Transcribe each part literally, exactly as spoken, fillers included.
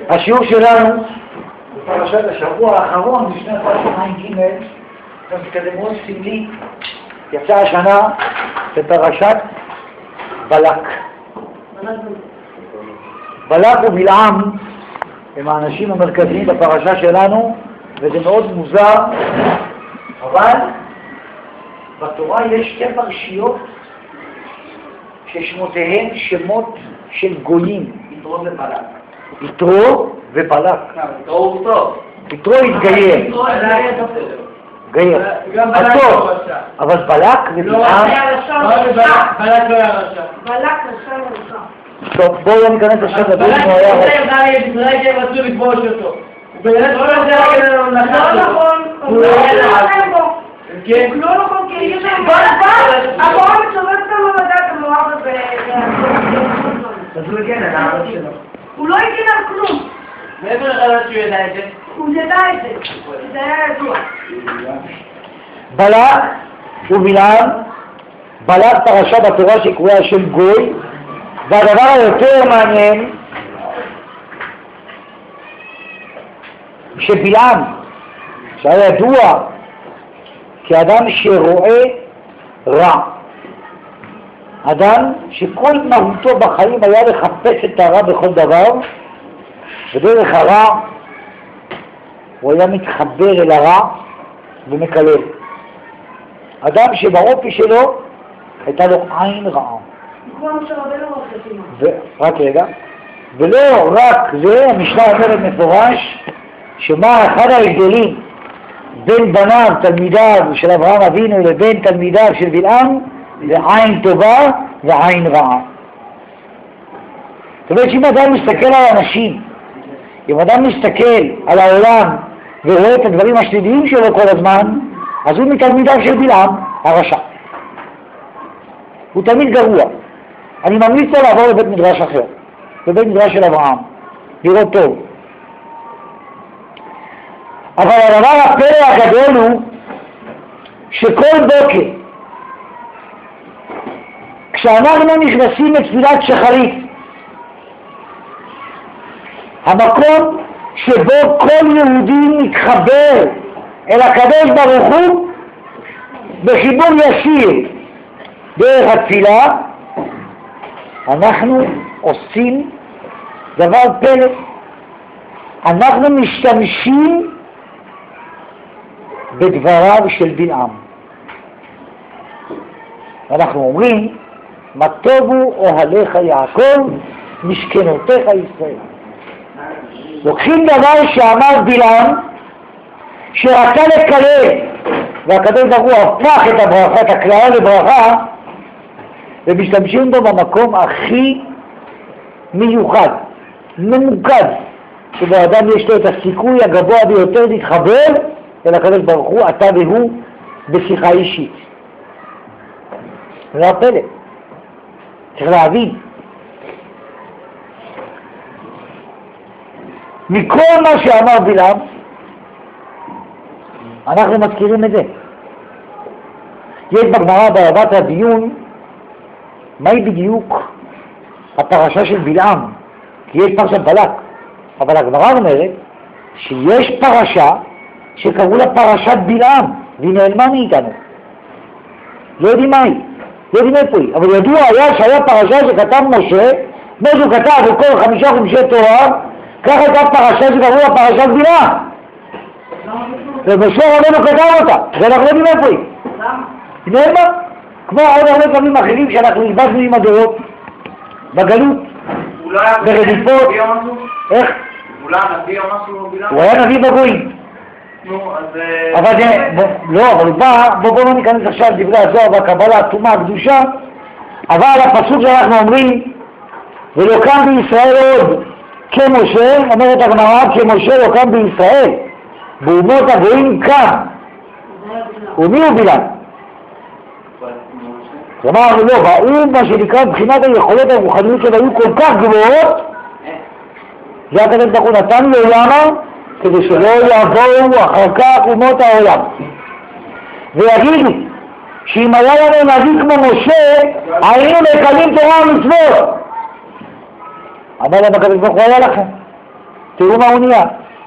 השיעור שלנו בפרשת השבוע האחרון בשנת תשע"ג, זה מאוד סמלי, יצא השנה בפרשת בלק. בלק ובלעם הם האנשים המרכזיים בפרשה שלנו, וזה מאוד מוזר, אבל בתורה יש שתי פרשיות ששמותיהן שמות של גויים. יתרו ובלק. יתרו ובלק. יתרו הוא טוב. יתרו התגייר. יתרו התגייר. גייר. הטוב. אבל בלק ובלעם... בלק לא היה רשע. בלק רשע ורשע. טוב, בואו לא ניכנס עכשיו לדברים אם הוא היה רשע. בלק ישראל שהם רצו לכבוש אותו. הוא באמת לא יודע לא נכון. הוא לא נכון בו. כן? הוא לא נכון, כי יש להם בלק. המורה מצוות כמה מדע כמורה וב... אז הוא הגן על הערב שלו. הוא לא הגן על כלום. מאיפה לך לדעת שהוא ידע את זה? הוא ידע את זה. זה היה ידוע. בלק ובלעם, בלק פרשה בתורה שקרויה של גוי, והדבר היותר מעניין שבלעם, שהיה ידוע כאדם שרואה רע, אדם שכל מהותו בחיים היה לחפש את הרע בכל דבר, ודרך הרע הוא היה מתחבר אל הרע ומקלל. אדם שבאופי שלו הייתה לו עין רעה. רק רגע, ולא רק זה, המשנה אומרת מפורש שמה אחד ההבדלים בין בניו, תלמידיו של אברהם אבינו לבין תלמידיו של בלעם, זה עין טובה ועין רעה. זאת אומרת שאם אדם מסתכל על אנשים, אם אדם מסתכל על העולם ורואה את הדברים השליליים שלו כל הזמן, אז הוא מתלמידיו של בלעם הרשע. הוא תמיד גרוע. אני ממליץ לו לעבור לבית מדרש אחר, לבית מדרש של אברהם, לראות טוב. אבל הדבר הפלא הגדול הוא שכל בוקר כשאנחנו נכנסים לתפילת שחרית, המקום שבו כל יהודי מתחבר אל הקדוש ברוך הוא בחיבור ישיר דרך התפילה, אנחנו עושים דבר פלא. אנחנו משתמשים בדבריו של בלעם. אנחנו אומרים, מה טובו אוהליך יעקב, משכנותיך ישראל. לוקחים דבר שאמר בלעם, שרצה לקלל, והקדוש ברוך הוא הפך את הברכה, את הקללה לברכה, ומשתמשים בו במקום הכי מיוחד, ממוקד, שבו האדם יש לו את הסיכוי הגבוה ביותר להתחבר אל הקדוש ברוך הוא, אתה והוא, בשיחה אישית. זה הפלא. צריך להבין. מכל מה שאמר בלעם, אנחנו מזכירים את זה. יש בגמרא באהבת הדיון, מהי בדיוק הפרשה של בלעם? כי יש פרשת בלק, אבל הגמרא אומרת שיש פרשה שקראו לה פרשת בלעם, והיא נעלמה מאיתנו. לא יודעים מה היא, לא יודעים איפה היא, אבל ידוע היה שהיה פרשה שכתב משה, כמו שהוא כתב בכל חמישה חומשי תורה, ככה הייתה פרשה שקראו לה פרשת בלעם. ומשה רבנו כתב אותה, ואנחנו לא יודעים איפה היא. למה? היא נעלמה, כמו עוד הרבה דברים אחרים שאנחנו איבדנו עם הדורות, בגלות, ברדיפות. איך? אולי הנביא או משהו בלעם? הוא היה נביא בגויים. נו, אז... אבל זה, לא, אבל הוא בא, בואו לא ניכנס עכשיו לדברי הזוהר והקבלה, התומה, הקדושה, אבל הפסוק שאנחנו אומרים, ולא קם בישראל עוד כמשה, אומרת הגמרא, כמשה לא קם בישראל, באומות הגויים קם. ומי הוא בלעם? כלומר, לא, באום מה שנקרא מבחינת היכולות הרוחניות שלו היו כל כך גבוהות, זה הקדוש ברוך הוא נתן לו, למה? כדי שלא יבואו אחר כך אומות העולם ויגידו שאם היה לנו נביא כמו משה היינו מקבלים תורה ומצוות. אמר להם הקדוש ברוך הוא, היה לכם, תראו מה הוא נהיה.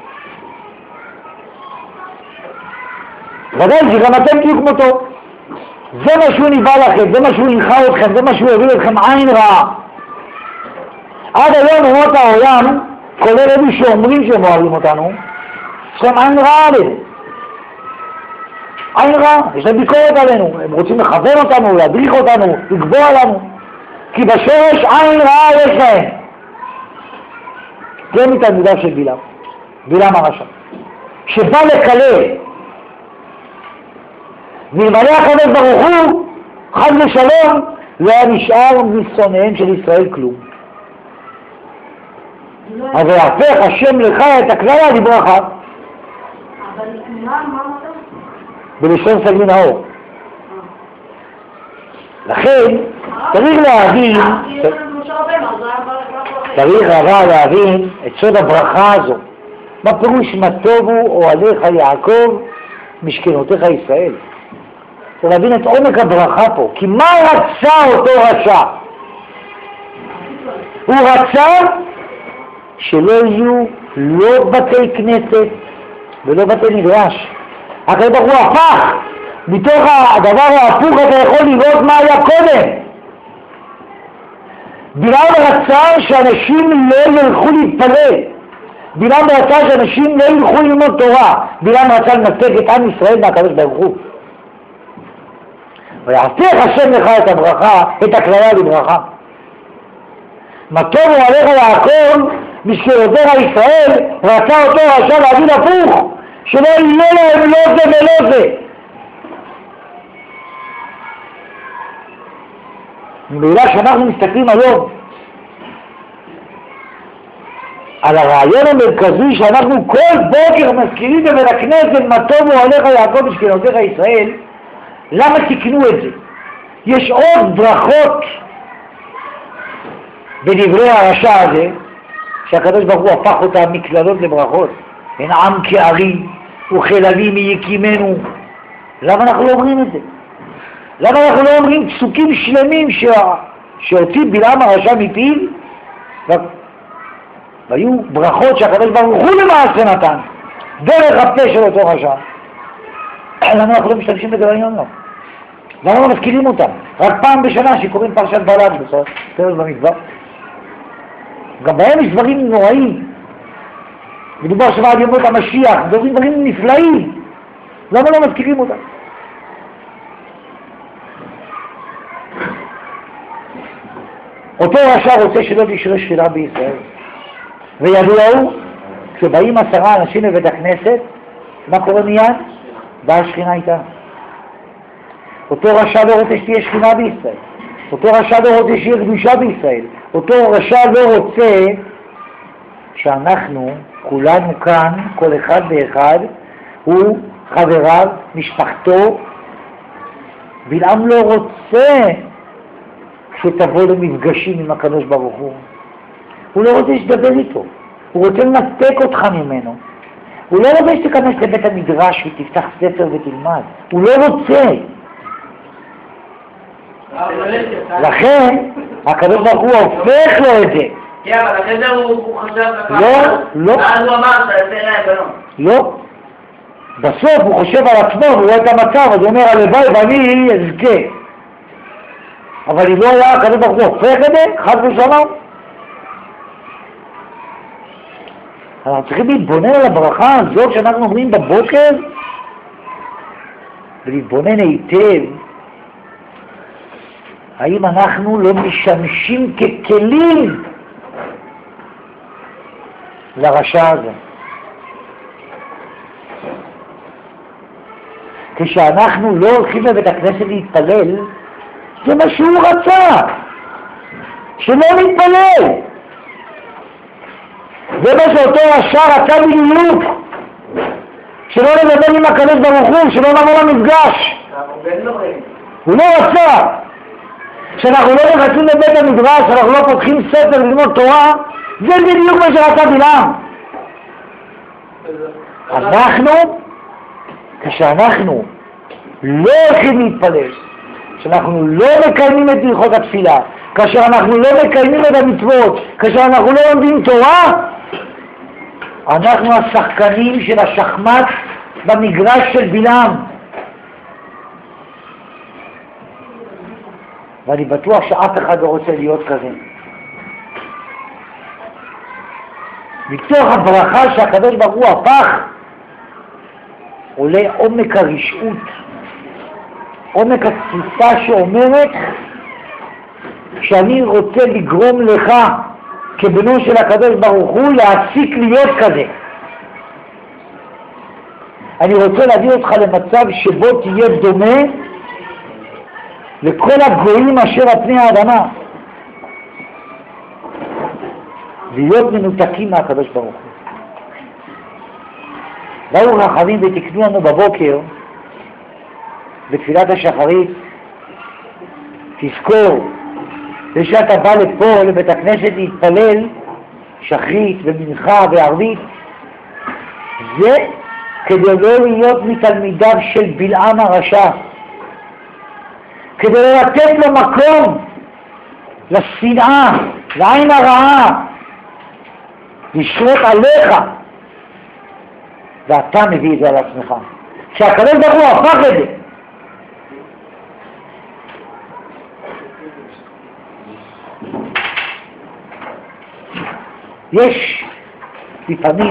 ודאי, זה גם אתם תהיו כמותו. זה מה שהוא ניבא לכם, זה מה שהוא הנחה אתכם, זה מה שהוא הביא אתכם עין רעה. עד היום אומות העולם, כולל אלו שאומרים שהם אוהבים אותנו, יש להם עין רעה עליהם. עין רעה, יש להם ביקורת עלינו, הם רוצים לכוון אותנו, להדריך אותנו, לקבוע לנו. כי בשורש עין רעה יש להם. זה מתלמידיו של בלעם, בלעם הרשע, שבא לקלל. ואלמלא הקדוש ברוך הוא, חס ושלום, לא היה נשאר משונאיהם של ישראל כלום. אז יהפך השם לך את הקללה לברכה. אבל מה, מה אמרת? בלשון סגי נאור. לכן, צריך להבין, צריך אבל להבין את סוד הברכה הזו. מה פירוש מה טובו אוהליך יעקב משכנותיך ישראל? צריך להבין את עומק הברכה פה. כי מה רצה אותו רשע? הוא רצה שלא יהיו לא בתי כנסת ולא בתי מדרש. הקדוש ברוך הוא הפך. מתוך הדבר ההפוך אתה יכול לראות מה היה קודם. בלעם רצה שאנשים לא ילכו להתפלל. בלעם רצה שאנשים לא ילכו ללמוד תורה. בלעם רצה לנתק את עם ישראל מהקדוש ברוך הוא. ויהפך השם לך את הברכה, את הקללה לברכה. מה טוב הוא עליך יעקב משכנותיך ישראל, רצה אותו רשע להגיד הפוך, שלא יהיה להם לא זה ולא זה. במילה שאנחנו מסתכלים היום על הרעיון המרכזי שאנחנו כל בוקר מזכירים בבית הכנסת מה טוב הוא עליך יעקב משכנותיך ישראל, למה תקנו את זה? יש עוד ברכות בדברי הרשע הזה שהקדוש ברוך הוא הפך אותם מקללות לברכות. אין עם כארי וכלבים מיקימנו. למה אנחנו לא אומרים את זה? למה אנחנו לא אומרים פסוקים שלמים שה... שהוציא בלעם הרשע מפיו והיו ברכות שהקדוש ברוך הוא למעשה נתן דרך הפה של אותו רשע? למה אנחנו לא משתמשים בזה היום? לא. למה לא מזכירים אותם? רק פעם בשנה שקוראים פרשת בלק בסוף במדבר. גם בהם יש דברים נוראים. מדובר שבא עד ימות המשיח, דברים דברים נפלאים. למה לא מזכירים אותם? אותו רשע רוצה שלא תשרה שפילה בישראל. וידוע הוא, כשבאים עשרה אנשים לבית הכנסת, מה קורה מיד? באה השכינה איתה. אותו רשע לא רוצה שתהיה שכינה בישראל. אותו רשע לא רוצה שיהיה קדושה בישראל. אותו רשע לא רוצה שאנחנו, כולנו כאן, כל אחד ואחד, הוא חבריו, משפחתו. בלעם לא רוצה שתבוא למפגשים עם הקדוש ברוך הוא. הוא לא רוצה שתדבר איתו. הוא רוצה לנתק אותך ממנו. הוא לא רוצה שתיכנס לבית המדרש ותפתח ספר ותלמד. הוא לא רוצה. לכן, הקדוש ברוך הוא הופך לו את זה. כן, אבל אחרי זה הוא חשב... לא, לא. אז הוא אמר שאתה יוצא להם בלום. לא. בסוף הוא חושב על עצמו, הוא רואה את המצב, אז הוא אומר, הלוואי ואני אזכה. אבל אם לא היה, הקדוש ברוך הוא הופך את זה, חד ושלום. אנחנו צריכים להתבונן על הברכה הזאת שאנחנו אומרים בבוקר, ולהתבונן היטב, האם אנחנו לא משמשים ככלים לרשע הזה. כשאנחנו לא הולכים לבית הכנסת להתפלל, זה מה שהוא רצה, שלא נתפלל. זה מה שאותו רשע רצה בדיוק, שלא נדבר עם הקדוש ברוך הוא, שלא נבוא למפגש. הוא לא רצה. כשאנחנו לא נכנסים לבית המדרש, אנחנו לא פותחים ספר ללמוד תורה, זה בדיוק מה שרצה בלעם. אנחנו, כשאנחנו לא הולכים להתפלל, כשאנחנו לא מקיימים את הלכות התפילה, כאשר אנחנו לא מקיימים את המצוות, כאשר אנחנו לא לומדים תורה, אנחנו השחקנים של השחמט במגרש של בלעם. ואני בטוח שאף אחד לא רוצה להיות כזה. מתוך הברכה שהקדוש ברוך הוא הפך, עולה עומק הרשעות, עומק התפיסה שאומרת שאני רוצה לגרום לך כבנו של הקדוש ברוך הוא להפסיק להיות כזה. אני רוצה להביא אותך למצב שבו תהיה דומה לכל הגויים אשר על פני האדמה, להיות מנותקים מהקדוש ברוך הוא. באו רחמים ותקנו לנו בבוקר בתפילת השחרית, תזכור, כשאתה בא לפה לבית הכנסת להתפלל שחרית ומנחה וערבית, זה כדי לא להיות מתלמידיו של בלעם הרשע, כדי לא לתת לו מקום לשנאה, לעין הרעה, לשרות עליך, ואתה מביא את זה על עצמך. כשהקדוש ברוך הוא הפך את זה, יש לפעמים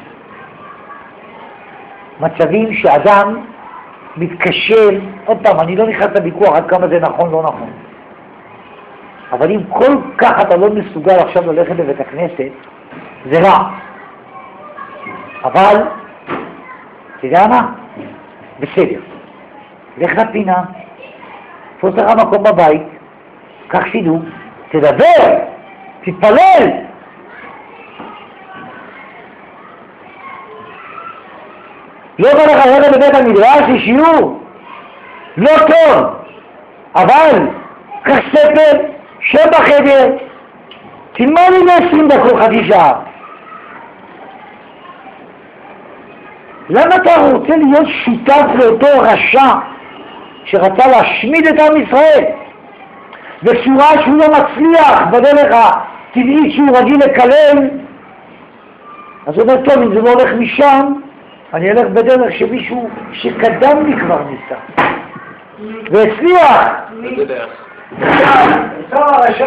מצבים שאדם מתקשר, עוד פעם, אני לא נכנס לוויכוח עד כמה זה נכון לא נכון, אבל אם כל כך אתה לא מסוגל עכשיו ללכת לבית הכנסת, זה רע. אבל, אתה יודע מה? בסדר. לך לפינה, תפוס לך מקום בבית, קח סידור, תדבר, תתפלל. לא בא לך ללכת בבית המדרש, יש שיעור. לא טוב. אבל, קח ספר, שב בחדר, תלמד לי עשרים דקות חצי שעה. למה אתה רוצה להיות שותף לאותו רשע שרצה להשמיד את עם ישראל בצורה שהוא לא מצליח בדרך הטבעית שהוא רגיל לקלל? אז הוא אומר, טוב, אם זה לא הולך משם, אני אלך בדרך שמישהו שקדם לי כבר ניסה והצליח. איזה דרך? עשו הרשע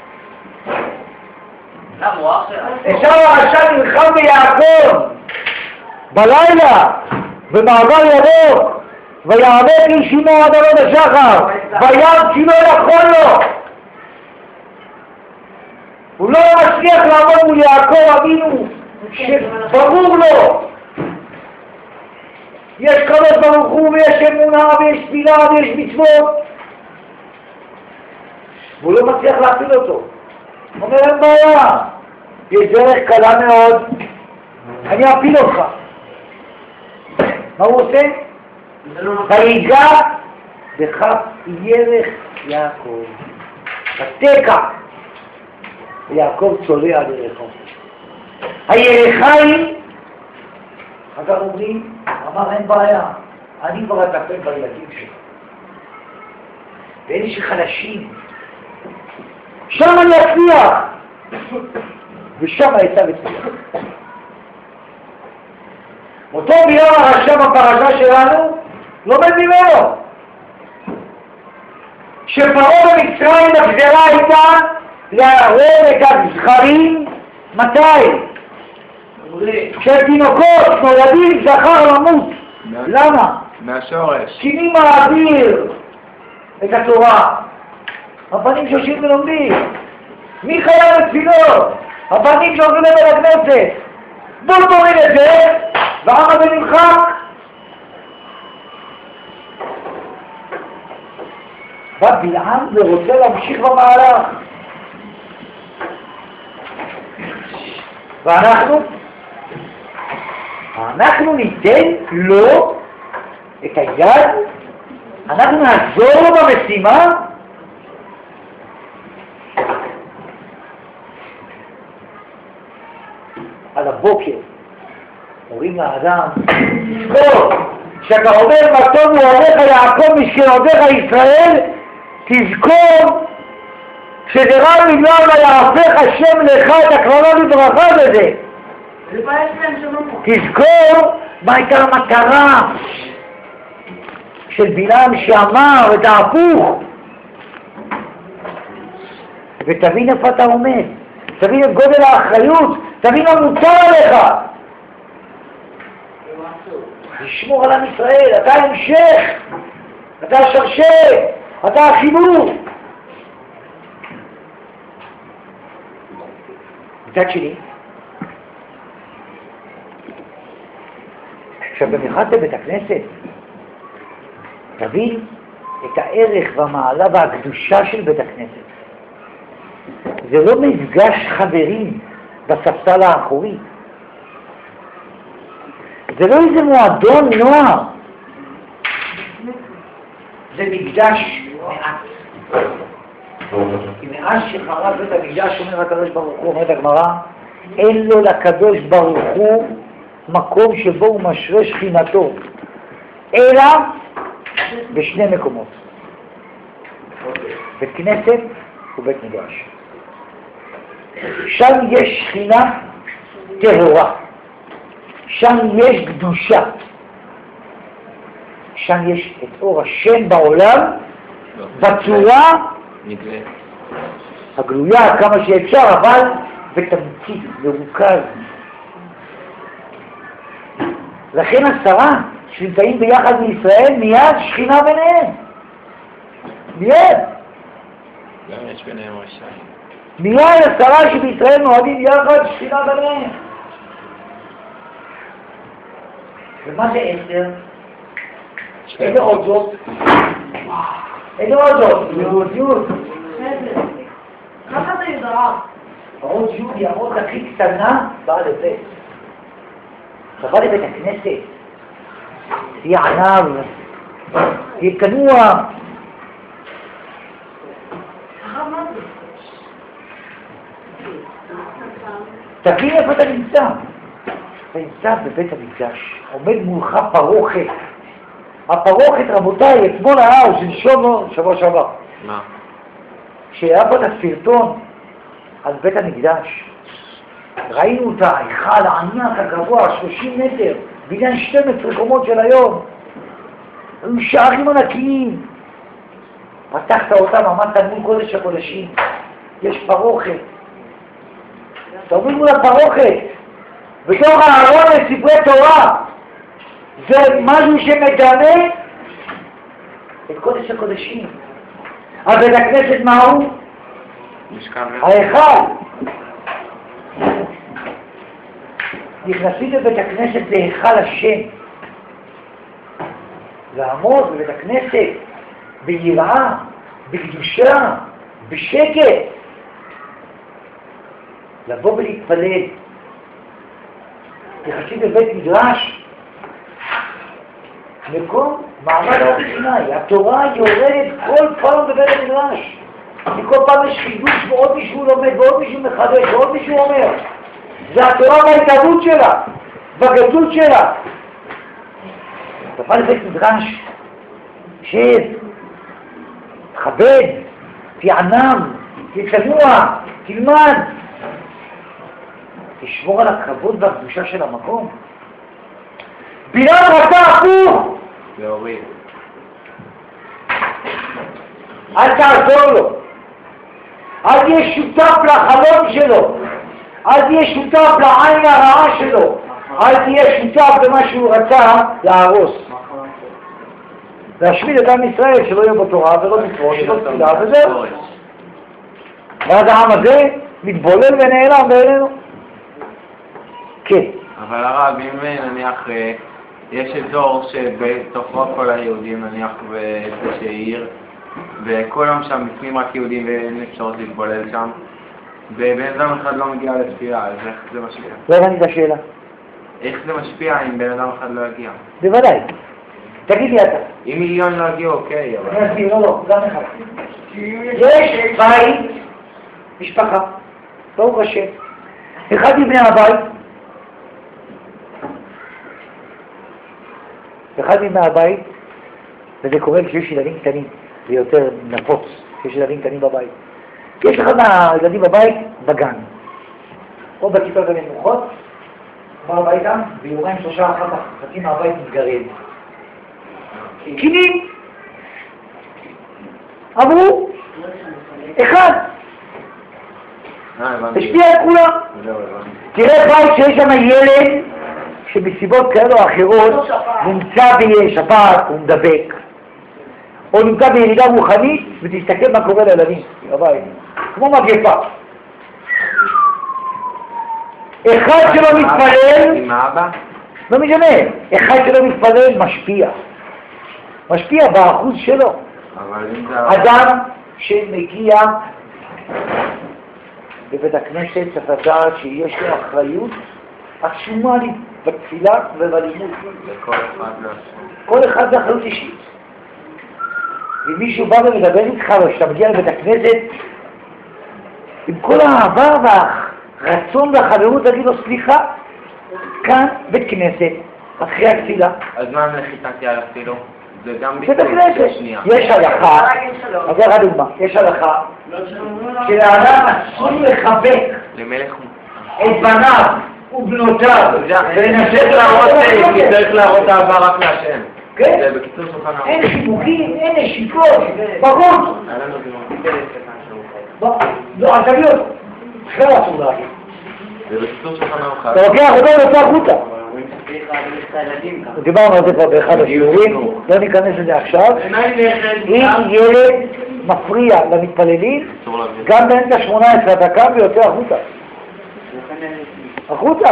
למה הוא אחר? עשו הרשע נלחם ביעקב בלילה במעבר ירוק, ויעבד לי שימו עד עלות השחר, ויעד כי לא יכול לו. הוא לא מצליח לעמוד מול יעקב אבינו שברור לו יש קדוש ברוך הוא ויש אמונה ויש תפילה ויש מצוות, והוא לא מצליח להפיל אותו. הוא אומר, אין בעיה, יש דרך קלה מאוד, אני אפיל אותך. מה הוא עושה? ויגע בכף ירך יעקב, ותקע יעקב צולע לירכו. הירחיים, אגב אומרים, אמר אין בעיה, אני כבר אטפל בילדים שלך. ואלה שחלשים, שם אני אצליח, ושם יצא וצליח. אותו בלעם הרשע בפרשה שלנו לומד ממנו שפרעה במצרים הגזרה הייתה להרוג את הזכרים. מתי? כשתינוקות נולדים זכר למות. למה? מהשורש. כי מי מעביר את התורה? הבנים שיושבים ולומדים. מי חייב לתפילות? הבנים שעוברים לבית הכנסת. בוא תוריד את זה והעם הזה נמחק. בא בלעם ורוצה להמשיך במהלך, ואנחנו אנחנו ניתן לו את היד, אנחנו נעזור לו במשימה. על הבוקר אומרים לאדם, תזכור שאתה אומר מה טוב הוא עליך יעקב משכנותיך ישראל, תזכור שזה רע מלמה יעפך השם לך את הקרבה לברכה בזה. תזכור מה הייתה המטרה של בלעם שאמר את ההפוך. ותבין איפה אתה עומד, תבין את גודל האחריות, תבין מה מוטל עליך. לשמור על עם ישראל, אתה המשך, אתה השרשרת, אתה החיבור. מצד שני, עכשיו במיוחד בבית הכנסת, תבין את הערך והמעלה והקדושה של בית הכנסת. זה לא מפגש חברים בספסל האחורי. זה לא איזה מועדון נוער. זה מקדש מעט. כי מאז שחרב בית המקדש, אומר הקדוש ברוך הוא, אומרת הגמרא, אין לו לקדוש ברוך הוא מקום שבו הוא משרה שכינתו, אלא בשני מקומות. בית כנסת ובית מקדש. שם יש שכינה טהורה, שם יש קדושה, שם יש את אור השם בעולם בצורה הגלויה כמה שאפשר, אבל בתמצית, מרוכז. לכן עשרה שנמצאים ביחד מישראל, מיד שכינה ביניהם. מיד. גם יש ביניהם רשעים. מיד עשרה שבישראל נועדים יחד שכינה ביניהם. ומה זה עשר? איזה עוד זאת? איזה עוד זאת? יוד, יוד. ככה זה ידעה. עוד יוד היא המוד הכי קטנה באה לזה. תבוא לבית הכנסת, תהיה ענב, תהיה כנוע. תבין איפה אתה נמצא. אתה נמצא בבית המקדש, עומד מולך פרוכת. הפרוכת, רבותיי, אתמול היה, או שלשום, שבוע שעבר. מה? שהיה פה את הסרטון על בית המקדש. ראינו את ההיכל הענק הגבוה, שלושים מטר, בניין שתים עשרה קומות של היום. היו שערים ענקיים. פתחת אותם, עמדת מול קודש הקודשים. יש פרוכת. אתה עומד מול הפרוכת. בתוך הארון לספרי תורה. זה משהו שמדמה את קודש הקודשים. אז בית הכנסת מהו? משכן ההיכל. נכנסים לבית הכנסת להיכל השם. לעמוד בבית הכנסת ביראה, בקדושה, בשקט. לבוא ולהתפלל. נכנסים לבית מדרש. מקום מעמד הר סיני. התורה יורדת כל פעם בבית המדרש. וכל פעם יש חידוש ועוד מישהו לומד ועוד מישהו מחדש ועוד מישהו אומר. זה התורה בהתהוות שלה, בגדלות שלה. תבוא לבית מדרש, שב, תכבד, תענם, תצנוע, תלמד. תשמור על הכבוד והקדושה של המקום. בלעם רצה הפוך. להוריד. אל תעזור לו. אל תהיה שותף לחלום שלו. אל תהיה שותף לעין הרעה שלו. אל תהיה שותף במה שהוא רצה להרוס. להשמיד את עם ישראל שלא יהיה בתורה ולא מצוות ולא תפילה וזהו. ואז העם הזה מתבולל ונעלם בעינינו. כן. אבל הרב, אם נניח יש אזור שבתוכו כל היהודים, נניח באיזושהי עיר, וכולם שם בפנים רק יהודים ואין אפשרות להתבולל שם, ובן אדם אחד לא מגיע לתפילה, אז איך זה משפיע? לא הבנתי את השאלה. איך זה משפיע אם בן אדם אחד לא יגיע? בוודאי. תגיד לי אתה. אם מיליון לא יגיעו, אוקיי, אבל... אני אסביר, לא, לא, גם אחד. יש בית, משפחה, ברוך השם. אחד מבני הבית, אחד מבני הבית, וזה קורה כשיש ילדים קטנים, זה יותר נפוץ, כשיש ילדים קטנים בבית. יש אחד מהילדים בבית בגן, או בכיתות הנמוכות, בא הביתה, ויורם שלושה אחר כך, חצי מהבית מתגרד. קינים! אמרו, אחד, השפיע על כולם. תראה בית שיש שם ילד שמסיבות כאלה או אחרות נמצא בשפעת, הוא מדבק, או נמצא בירידה רוחנית, ותסתכל מה קורה לילדים בבית, כמו מגפה. אחד שלא מתפלל, עם האבא? לא משנה, אחד שלא מתפלל משפיע, משפיע באחוז שלו. אדם שמגיע בבית הכנסת צריך לדעת שיש לו אחריות עצומה בתפילה ובלימוד. כל אחד זה אחריות אישית. אם מישהו בא ומדבר איתך וכשאתה מגיע לבית הכנסת עם כל האהבה והרצון והחברות, תגיד לו סליחה, כאן בית כנסת אחרי התפילה. אז מה המלאכיתה תהיה אפילו? זה גם בית הכנסת. יש הלכה, אז איך הדוגמה, יש הלכה שלאדם אסור לחבק את בניו ובנותיו ולנסות להראות, כי צריך להראות אהבה רק להשם. כן? זה בקיצור שולחן ערוך. אין חיבוקים, אין נשיקות, בחוץ. לא, אז תביא אותו. אחרי אסור להגיד. זה בקיצור שולחן ערוך. אתה לוקח אותו ויוצא החוצה. דיברנו על זה כבר באחד השיעורים, לא ניכנס לזה עכשיו. אם ילד מפריע למתפללים, גם באמצע שמונה עשרה אתה קם ויוצא החוצה. החוצה.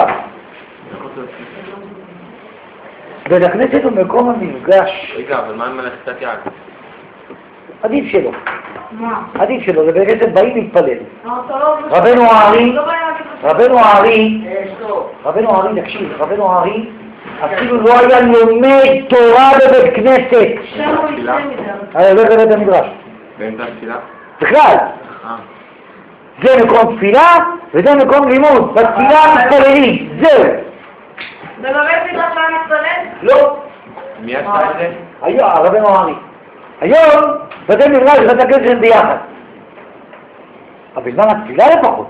בית הכנסת הוא מקום המפגש. רגע, אבל מה עם מלאכיתת יד? עדיף שלו. מה? עדיף שלו, זה בית הכנסת באים להתפלל. רבנו הארי, רבנו הארי, רבנו הארי, תקשיב, רבנו הארי, אפילו לא היה לומד תורה בבית כנסת. שם הוא יצא מזה. היה הולך לבית המדרש. באמצע התפילה? בכלל. זה מקום תפילה וזה מקום לימוד. בתפילה מתפללים, זהו. ובבית מדרש מה מתפלל? לא. מי עשה את זה? היום, רבנו הארי. היום, בתי מדרש ובית הכנסת הם ביחד. אבל בזמן התפילה לפחות.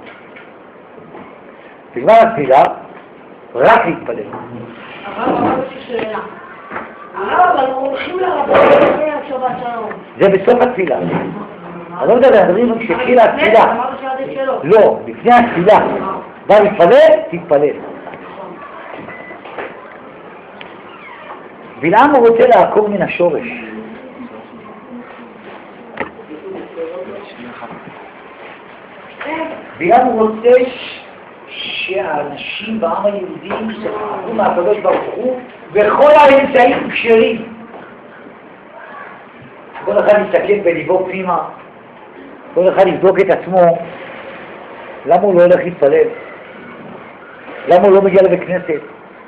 בזמן התפילה, רק להתפלל. אבל יש לי שאלה. אבל הולכים לרבנות שבת שלום. זה בסוף התפילה. אני לא מדבר, מדברים כשהתחילה התפילה. אמרת שעדיף שלא. לא, לפני התפילה. בא להתפלל, תתפלל. בלעם הוא רוצה לעקור מן השורש. בלעם הוא רוצה שהאנשים בעם היהודי יסתכלו מהקדוש ברוך הוא וכל האמצעים כשרים. כל אחד יסתכל בליבו פנימה, כל אחד יבדוק את עצמו, למה הוא לא הולך להתפלל? למה הוא לא מגיע לבית כנסת?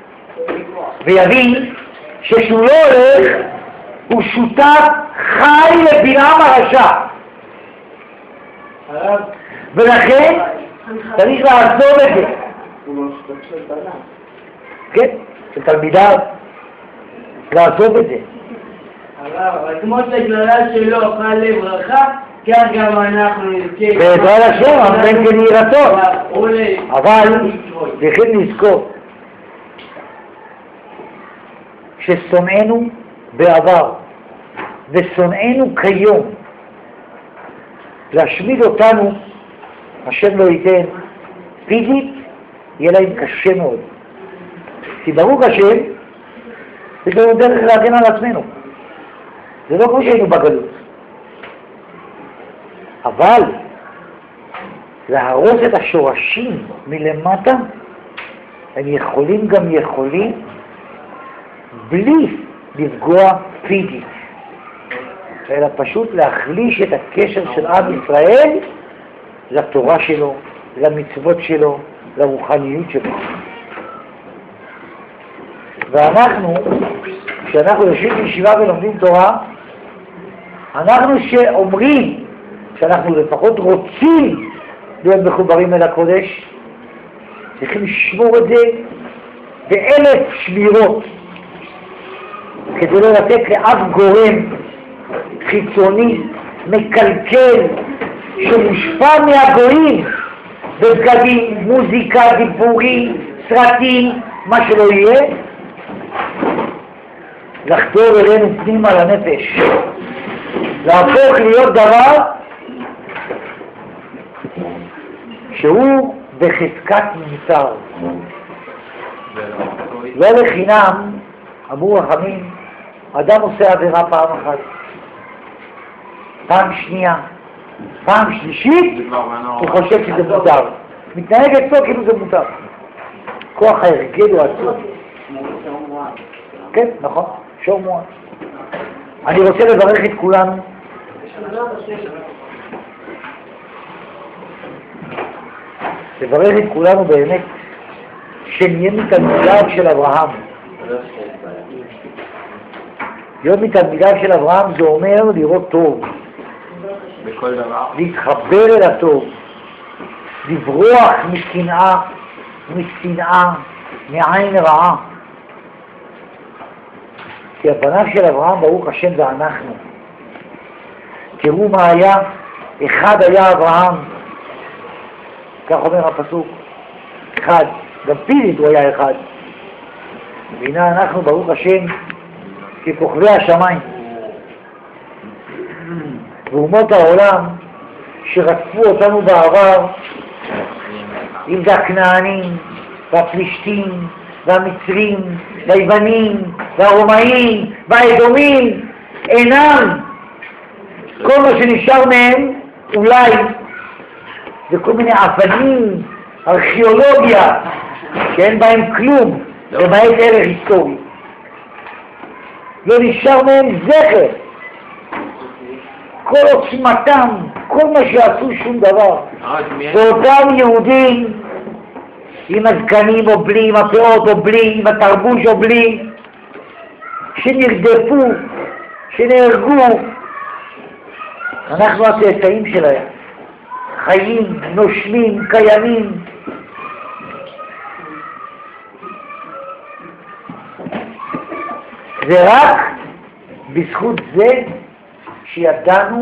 ויבין שכשהוא לא הולך, הוא שותף חי לבלעם הרשע. ולכן צריך לעזוב את זה. כן, של תלמידיו, לעזוב את זה. אבל כמו שהגללה שלו אוכל לברכה, כך גם אנחנו נזכה. בעזרת השם, אמן כן יהי רצון. אבל צריכים לזכור ששונאינו בעבר ושונאינו כיום להשמיד אותנו, השם לא ייתן, פיזית יהיה להם קשה מאוד. כי ברוך השם יש לנו דרך להגן על עצמנו. זה לא כמו שהיינו בגלות. אבל להרוס את השורשים מלמטה, הם יכולים גם יכולים בלי לפגוע פיזית, אלא פשוט להחליש את הקשר של עם ישראל לתורה שלו, למצוות שלו, לרוחניות שלו. ואנחנו, כשאנחנו יושבים בישיבה ולומדים תורה, אנחנו שאומרים שאנחנו לפחות רוצים להיות מחוברים אל הקודש, צריכים לשמור את זה באלף שמירות, כדי לא לתת לאף גורם חיצוני, מקלקל, שמושפע מהגויים, בבגדים, מוזיקה, דיבורים, סרטים, מה שלא יהיה, לחדור אלינו פנימה לנפש, להפוך להיות דבר שהוא בחזקת מותר. לא לחינם, אמרו רחמים, אדם עושה עבירה פעם אחת, פעם שנייה, פעם שלישית, הוא חושב שזה מותר. מתנהג אצלו כאילו זה מותר. כוח ההרגל הוא עצוב. כן, נכון, שור מועד. אני רוצה לברך את כולנו. לברך את כולנו באמת, שנהיה מתלמידיו של אברהם. להיות מתלמידיו של אברהם זה אומר לראות טוב. בכל דבר. להתחבר אל הטוב. לברוח מקנאה, משנאה, מעין רעה. כי הבניו של אברהם, ברוך השם, זה אנחנו. תראו מה היה, אחד היה אברהם, כך אומר הפסוק, אחד, גם פיזית הוא היה אחד. והנה אנחנו, ברוך השם, ככוכבי השמיים. ואומות העולם שרדפו אותנו בעבר, אם זה הכנענים והפלישתים והמצרים והיוונים והרומאים והאדומים, אינם. כל מה שנשאר מהם אולי זה כל מיני אבנים, ארכיאולוגיה, שאין בהם כלום, למעט ערך היסטורי. לא נשאר מהם זכר. כל עוצמתם, כל מה שעשו שום דבר. ואותם יהודים עם הזקנים או בלי, עם הפאות או בלי, עם התרבוש או בלי, שנרדפו, שנהרגו, אנחנו הצאצאים שלהם, חיים, נושמים, קיימים. זה רק בזכות זה שידענו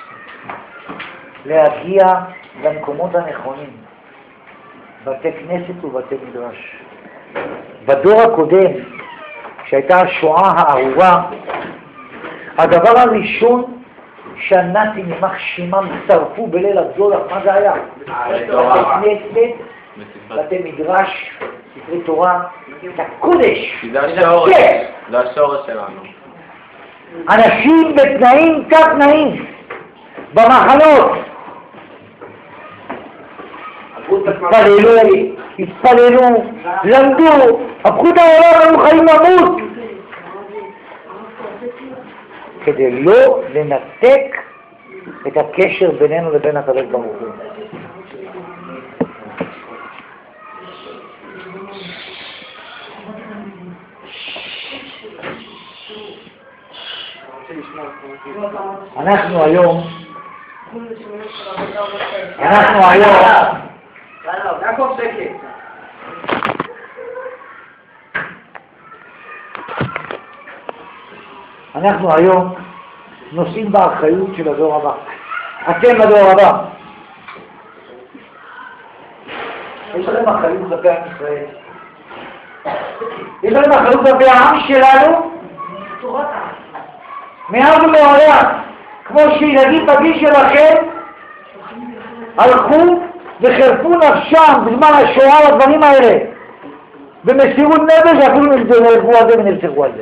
להגיע למקומות הנכונים, בתי כנסת ובתי מדרש. בדור הקודם, שהייתה השואה הארורה, הדבר הראשון שהנאצים יימח שמם שרפו בליל הבדולח, מה זה היה? בתי כנסת, בתי מדרש, ספרי תורה, זה הקודש. זה השורש שלנו. אנשים בתנאים תת תנאים, במחנות, התפללו, התפללו, למדו, הפכו את העולם, היו חיים למות, כדי לא לנתק את הקשר בינינו לבין הקדוש ברוך הוא. אנחנו היום, אנחנו היום, אנחנו היום נושאים באחריות של הדור הבא. אתם הדור הבא. יש להם אחריות כלפי עם ישראל. יש להם אחריות כלפי העם שלנו. מאז ומעולם, כמו שילדים בגיל שלכם הלכו וחרפו נפשם בזמן השואה לדברים האלה במסירות נפש, אפילו נלכו על זה ונרצחו על זה.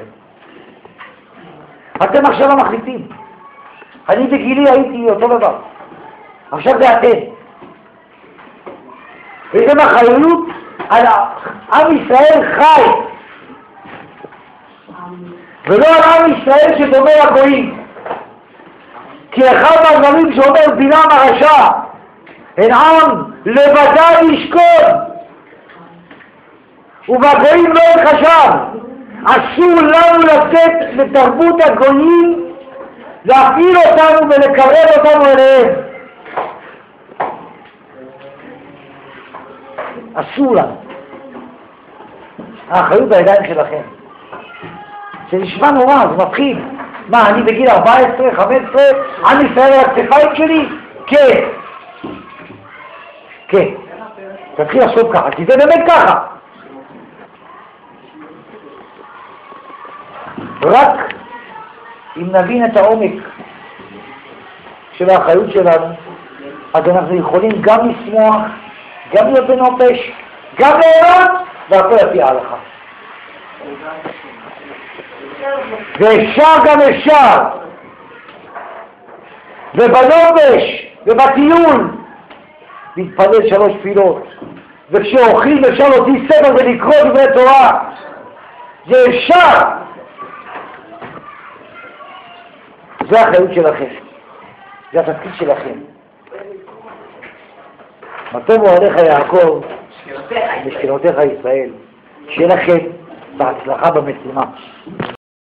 אתם עכשיו המחליטים. אני בגילי הייתי אותו דבר, עכשיו זה אתם. ויש להם אחריות על עם ישראל חי, ולא על עם ישראל שדומה לגויים. כי אחד מהדברים שאומר בלעם הרשע, אין עם לבדד ישכון ובגויים לא יחשב. אסור לנו לתת לתרבות הגויים להפעיל אותנו ולקרב אותנו אליהם. אסור לנו. האחריות בידיים שלכם. זה נשמע נורא, זה מפחיד. מה, אני בגיל ארבע עשרה, חמש עשרה, עם ישראל על הכתפיים שלי? כן. כן. תתחיל לחשוב ככה, כי זה באמת ככה. רק אם נבין את העומק של האחריות שלנו, אז אנחנו יכולים גם לשמוח, גם להיות בנופש, גם ליהנות, והכל לפי ההלכה. ואפשר גם אפשר, ובנופש ובטיול להתפלל שלוש תפילות, וכשאוכלים אפשר להוציא ספר ולקרוא דברי תורה, זה אפשר. זה האחריות שלכם, זה התפקיד שלכם. מה טוב אוהליך יעקב, משכנותיך ישראל, שיהיה לכם בהצלחה במשימה.